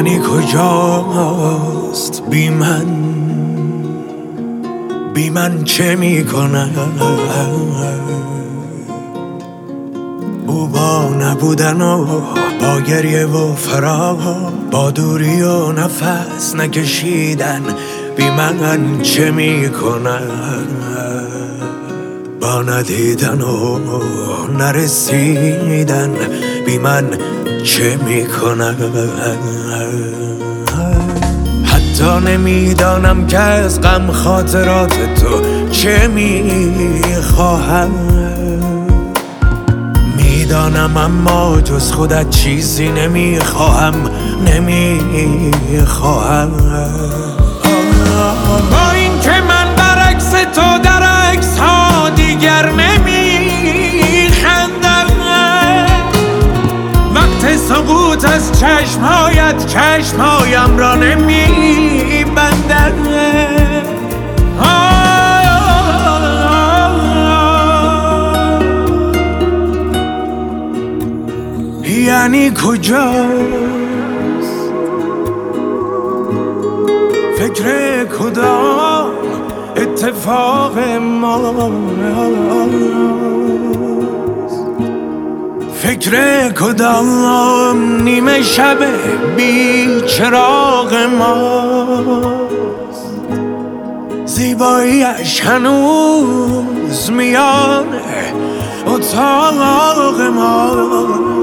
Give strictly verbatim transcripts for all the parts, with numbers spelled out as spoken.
یعنی کجاست بی من، بی من چه میکنه؟ او با نبودن و با گریه و فراق، با دوری و نفس نکشیدن بی من چه میکنه؟ با ندیدن و نرسیدن بی من چه میکنه؟ حتی نمیدانم که از غم خاطرات تو چه میخواهم، میدانم اما جز خودت چیزی نمیخواهم، نمیخواهم. با این که من برعکس تو در عکس ها دیگر نمیخندم، وقت سقوط از چشمهایت چشمهایم را نمیبندم. یعنی کجاست فکر کدام اتفاق ماست، فکر کدام نیمه شب بی چراغ ماست، زیباییش هنوز میان اتاق ماست.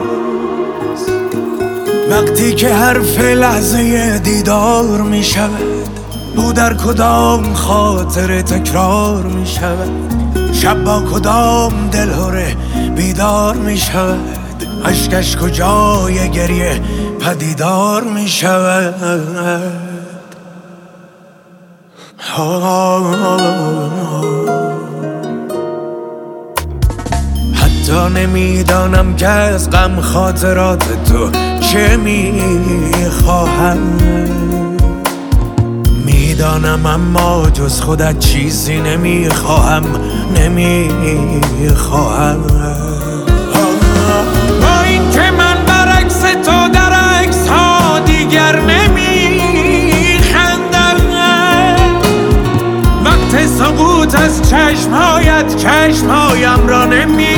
وقتی که حرف لحظه دیدار می شود، او در کدام خاطر تکرار می شود، شب با کدام دلهره بیدار می شود، عشقش کجای گریه پدیدار می شود. حتی نمیدانم که از غم خاطرات تو چه میخواهم، میدانم اما جز خودت چیزی نمیخواهم، نمیخواهم. با این که من برعکس تو در عکس ها دیگر نمیخندم، وقت سقوط از چشمهایت چشمهایم را نمی